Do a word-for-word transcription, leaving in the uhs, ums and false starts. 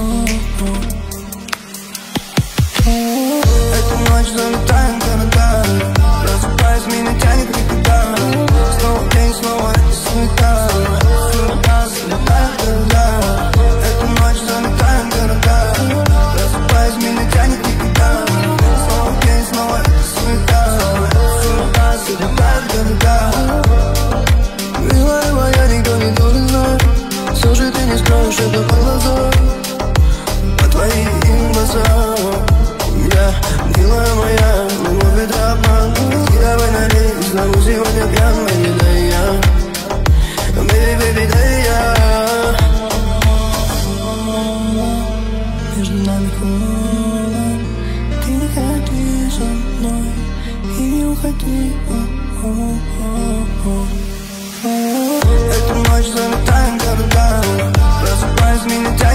Эту ночь залетаем города, просыпаясь, меня тянет никуда. Снова день, снова эта суета, суета залетает города. Эту ночь залетаем города, просыпаясь, меня тянет никуда. Снова день, снова эта суета, суета залетает города. Милая моя, никто не должен знать, все же ты не скроешь это по глазам, по твоим глазам. Я, милая моя, мы мой ветра обман. И давай налей, снова сегодня пьян. Baby, да и я, baby, baby, да и я. Между нами холод, ты не ходи со мной и не уходи. Эту ночь залетаем города, просыпаясь, меня тянет.